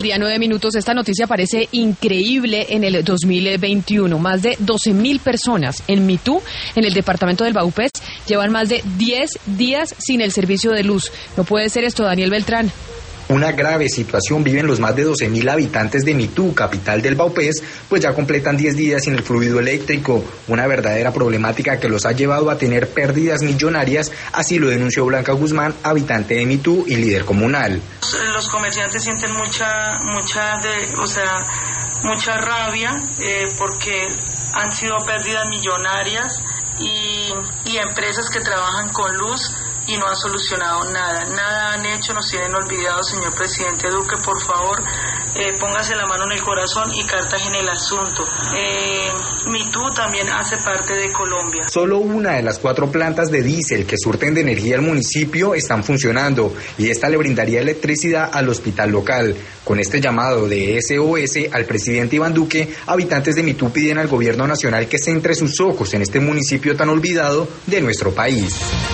Día 9 minutos, esta noticia parece increíble en el 2021. Más de 12.000 personas en Mitú, en el departamento del Vaupés, llevan más de 10 días sin el servicio de luz. No puede ser esto, Daniel Beltrán. Una grave situación viven los más de 12.000 habitantes de Mitú, capital del Vaupés, pues ya completan 10 días sin el fluido eléctrico, una verdadera problemática que los ha llevado a tener pérdidas millonarias, así lo denunció Blanca Guzmán, habitante de Mitú y líder comunal. Los comerciantes sienten mucha rabia porque han sido pérdidas millonarias y empresas que trabajan con luz y no han solucionado nada han hecho, nos tienen olvidados. Señor presidente Duque, por favor, póngase la mano en el corazón y cartas en el asunto. Mitú también hace parte de Colombia. Solo una de las 4 plantas de diésel que surten de energía al municipio están funcionando y esta le brindaría electricidad al hospital local. Con este llamado de SOS al presidente Iván Duque, habitantes de Mitú piden al gobierno nacional que centre sus ojos en este municipio tan olvidado de nuestro país.